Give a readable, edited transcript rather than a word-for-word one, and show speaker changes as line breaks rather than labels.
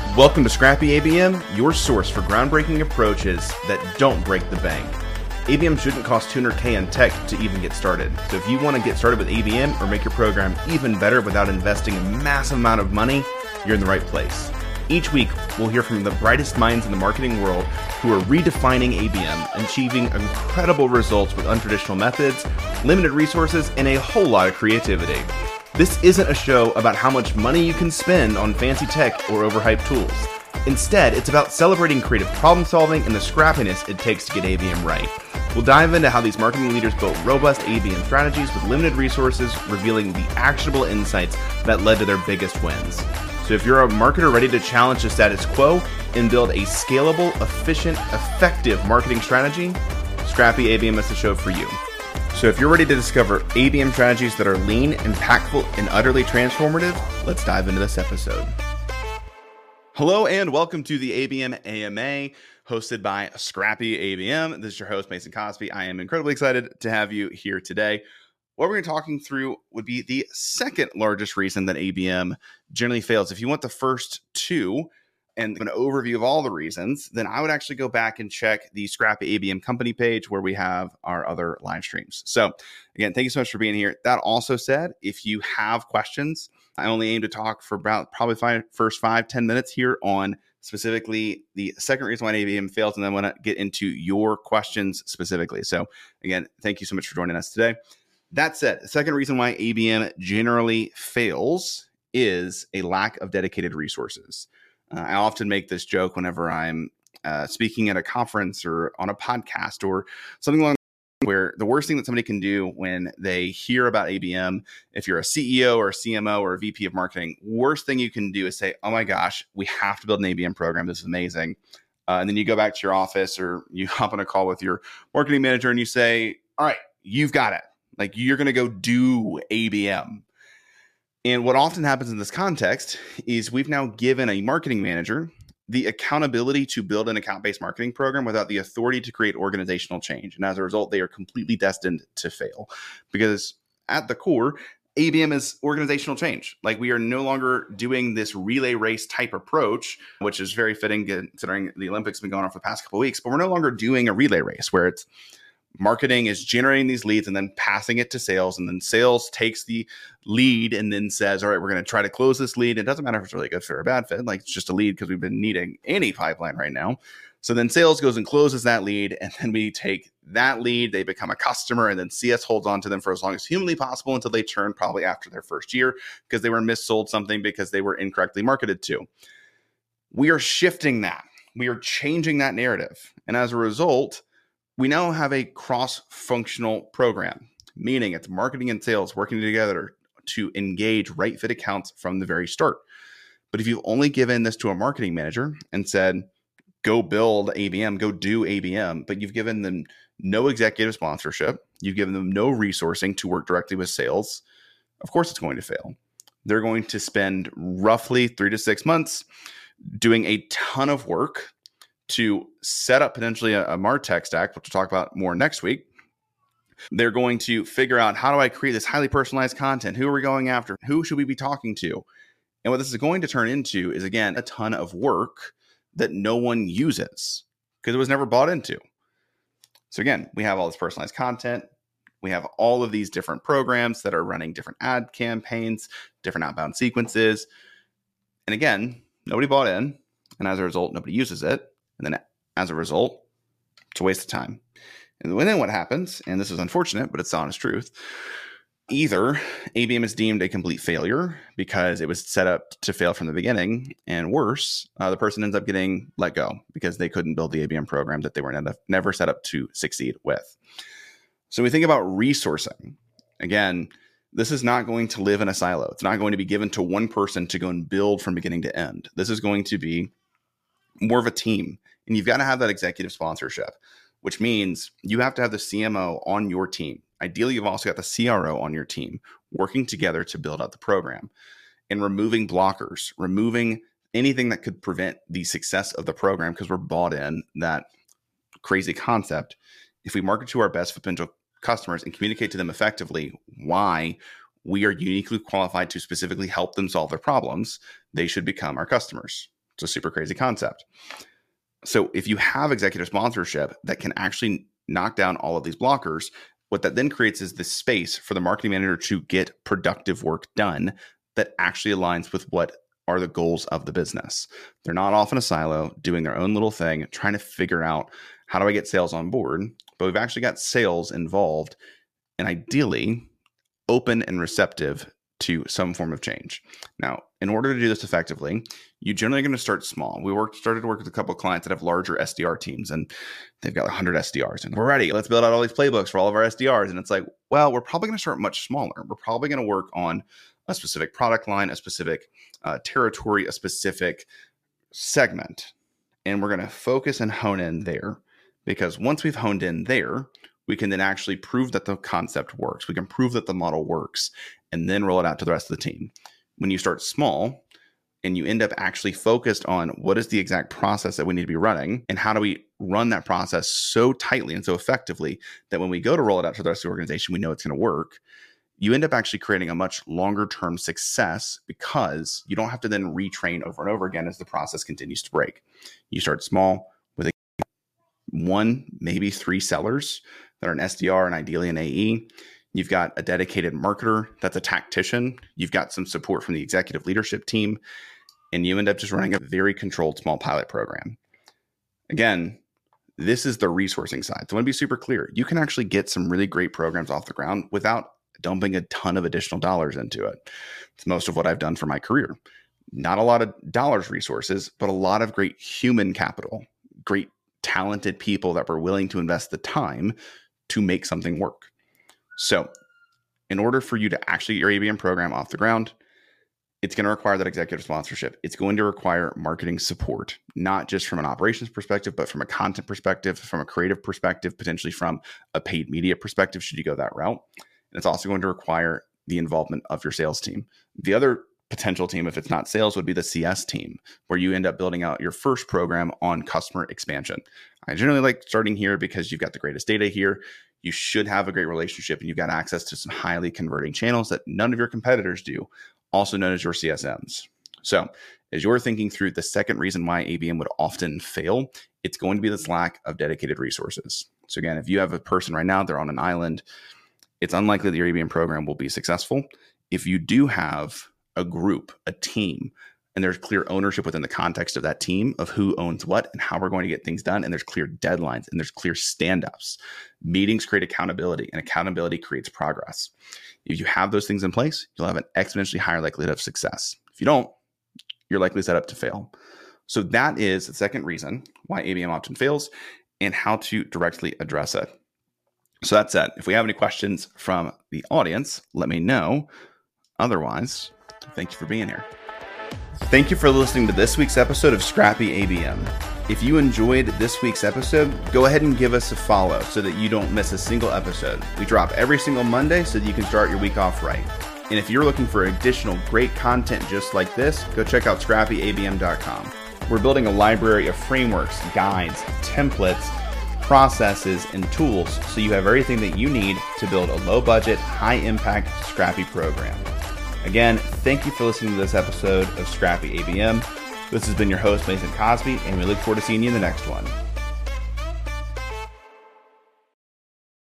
Welcome to Scrappy ABM, your source for groundbreaking approaches that don't break the bank. ABM shouldn't cost $200K in tech to even get started. So if you want to get started with ABM or make your program even better without investing a massive amount of money, you're in the right place. Each week, we'll hear from the brightest minds in the marketing world who are redefining ABM and achieving incredible results with untraditional methods, limited resources, and a whole lot of creativity. This isn't a show about how much money you can spend on fancy tech or overhyped tools. Instead, it's about celebrating creative problem solving and the scrappiness it takes to get ABM right. We'll dive into how these marketing leaders built robust ABM strategies with limited resources, revealing the actionable insights that led to their biggest wins. So if you're a marketer ready to challenge the status quo and build a scalable, efficient, effective marketing strategy, Scrappy ABM is the show for you. So if you're ready to discover ABM strategies that are lean, impactful, and utterly transformative, let's dive into this episode. Hello and welcome to the ABM AMA, hosted by Scrappy ABM. This is your host, Mason Cosby. I am incredibly excited to have you here today. What we're going to be talking through would be the second largest reason that ABM generally fails. If you want the first two and an overview of all the reasons, then I would actually go back and check the Scrappy ABM company page where we have our other live streams. So again, thank you so much for being here. That also said, if you have questions, I only aim to talk for about probably first 5-10 minutes here on specifically the second reason why ABM fails, and then I want to get into your questions specifically. So again, thank you so much for joining us today. That said, the second reason why ABM generally fails is a lack of dedicated resources. I often make this joke whenever I'm speaking at a conference or on a podcast or something along where the worst thing that somebody can do when they hear about ABM, if you're a CEO or a CMO or a VP of marketing, worst thing you can do is say, oh my gosh, we have to build an ABM program. This is amazing. And then you go back to your office or you hop on a call with your marketing manager and you say, all right, you've got it. Like you're going to go do ABM. And what often happens in this context is we've now given a marketing manager the accountability to build an account-based marketing program without the authority to create organizational change. And as a result, they are completely destined to fail because at the core, ABM is organizational change. Like we are no longer doing this relay race type approach, which is very fitting considering the Olympics have been going on for the past couple of weeks, but we're no longer doing a relay race where it's marketing is generating these leads and then passing it to sales. And then sales takes the lead and then says, all right, we're going to try to close this lead. It doesn't matter if it's really good fit or a bad fit. Like it's just a lead because we've been needing any pipeline right now. So then sales goes and closes that lead. And then we take that lead, they become a customer, and then CS holds on to them for as long as humanly possible until they churn probably after their first year because they were missold something because they were incorrectly marketed to. We are shifting that. We are changing that narrative. And as a result, we now have a cross-functional program, meaning it's marketing and sales working together to engage right fit accounts from the very start. But if you've only given this to a marketing manager and said, go build ABM, go do ABM, but you've given them no executive sponsorship, you've given them no resourcing to work directly with sales, of course it's going to fail. They're going to spend roughly 3 to 6 months doing a ton of work to set up potentially a MarTech stack, which we'll talk about more next week. They're going to figure out, how do I create this highly personalized content? Who are we going after? Who should we be talking to? And what this is going to turn into is, again, a ton of work that no one uses because it was never bought into. So again, we have all this personalized content. We have all of these different programs that are running different ad campaigns, different outbound sequences. And again, nobody bought in. And as a result, nobody uses it. And then as a result, it's a waste of time. And then what happens, and this is unfortunate, but it's the honest truth, either ABM is deemed a complete failure because it was set up to fail from the beginning, and worse, the person ends up getting let go because they couldn't build the ABM program that they were never set up to succeed with. So we think about resourcing. Again, this is not going to live in a silo. It's not going to be given to one person to go and build from beginning to end. This is going to be more of a team. And you've got to have that executive sponsorship, which means you have to have the CMO on your team. Ideally, you've also got the CRO on your team working together to build out the program and removing blockers, removing anything that could prevent the success of the program because we're bought in that crazy concept. If we market to our best potential customers and communicate to them effectively why we are uniquely qualified to specifically help them solve their problems, they should become our customers. It's a super crazy concept. So if you have executive sponsorship that can actually knock down all of these blockers, what that then creates is this space for the marketing manager to get productive work done that actually aligns with what are the goals of the business. They're not off in a silo doing their own little thing, trying to figure out how do I get sales on board, but we've actually got sales involved and ideally open and receptive to some form of change. Now, in order to do this effectively, you generally are going to start small. We started to work with a couple of clients that have larger SDR teams, and they've got 100 SDRs, and we're ready. Let's build out all these playbooks for all of our SDRs. And it's like, well, we're probably going to start much smaller. We're probably going to work on a specific product line, a specific territory, a specific segment, and we're going to focus and hone in there. Because once we've honed in there, we can then actually prove that the concept works. We can prove that the model works and then roll it out to the rest of the team. When you start small and you end up actually focused on what is the exact process that we need to be running and how do we run that process so tightly and so effectively that when we go to roll it out to the rest of the organization, we know it's going to work, you end up actually creating a much longer term success because you don't have to then retrain over and over again as the process continues to break. You start small with one, maybe 3 sellers that are an SDR and ideally an AE. You've got a dedicated marketer that's a tactician. You've got some support from the executive leadership team, and you end up just running a very controlled small pilot program. Again, this is the resourcing side. So I want to be super clear. You can actually get some really great programs off the ground without dumping a ton of additional dollars into it. It's most of what I've done for my career. Not a lot of dollars resources, but a lot of great human capital, great talented people that were willing to invest the time to make something work. So in order for you to actually get your ABM program off the ground, it's going to require that executive sponsorship. It's going to require marketing support, not just from an operations perspective, but from a content perspective, from a creative perspective, potentially from a paid media perspective, should you go that route. And it's also going to require the involvement of your sales team. The other potential team, if it's not sales, would be the CS team, where you end up building out your first program on customer expansion. I generally like starting here because you've got the greatest data here. You should have a great relationship and you've got access to some highly converting channels that none of your competitors do, also known as your CSMs. So as you're thinking through the second reason why ABM would often fail, it's going to be this lack of dedicated resources. So again, if you have a person right now, they're on an island, it's unlikely that your ABM program will be successful. If you do have a group, a team, and there's clear ownership within the context of that team of who owns what and how we're going to get things done, and there's clear deadlines and there's clear stand-ups. Meetings create accountability, and accountability creates progress. If you have those things in place, you'll have an exponentially higher likelihood of success. If you don't, you're likely set up to fail. So that is the second reason why ABM often fails and how to directly address it. So that said, if we have any questions from the audience, let me know. Otherwise, thank you for being here. Thank you for listening to this week's episode of Scrappy ABM. If you enjoyed this week's episode, go ahead and give us a follow so that you don't miss a single episode. We drop every single Monday so that you can start your week off right. And if you're looking for additional great content just like this, go check out scrappyabm.com. We're building a library of frameworks, guides, templates, processes, and tools so you have everything that you need to build a low-budget, high-impact, scrappy program. Again, thank you for listening to this episode of Scrappy ABM. This has been your host, Mason Cosby, and we look forward to seeing you in the next one.